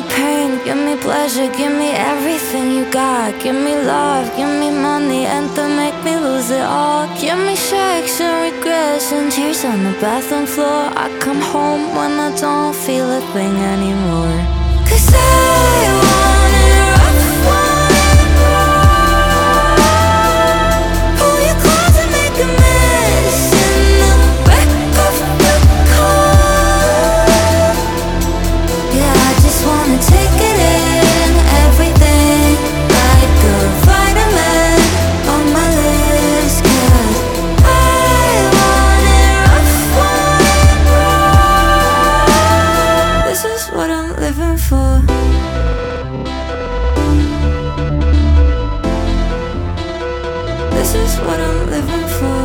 pain, give me pleasure, give me everything you got. Give me love, give me money, and to make me lose it all. Give me shakes and regrets and tears on the bathroom floor. I come home when I don't feel a thing anymore. 'Cause I want it rough, want it raw. Pull you close and make a mess in the back of the car. Yeah, I just wanna take it in, everything, like a vitamin on my list. 'Cause I want it rough, want it raw. This is what I'm living for. This is what I'm living for.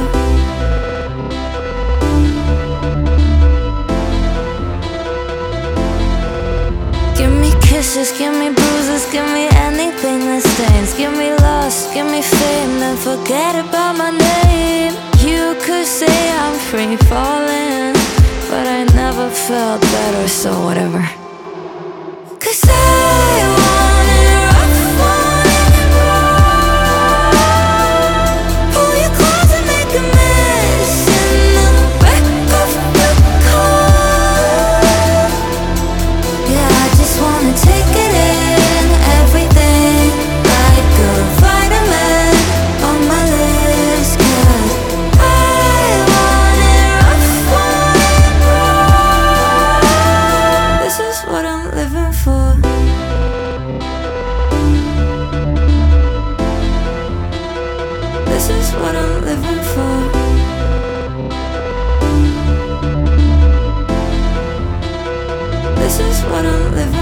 Give me kisses, give me bruises, give me anything that stains. Give me lust, give me fame, then forget about my name. You could say I'm free falling, but I never felt better, so whatever. 'Cause I want it rough, want it raw. Pull you close and make a mess in the back of the car. Yeah, I just wanna take it in, everything, like a vitamin on my list. 'Cause I want it rough, want it raw. This is what I'm living for. This is what I'm living for. This is what I'm living for.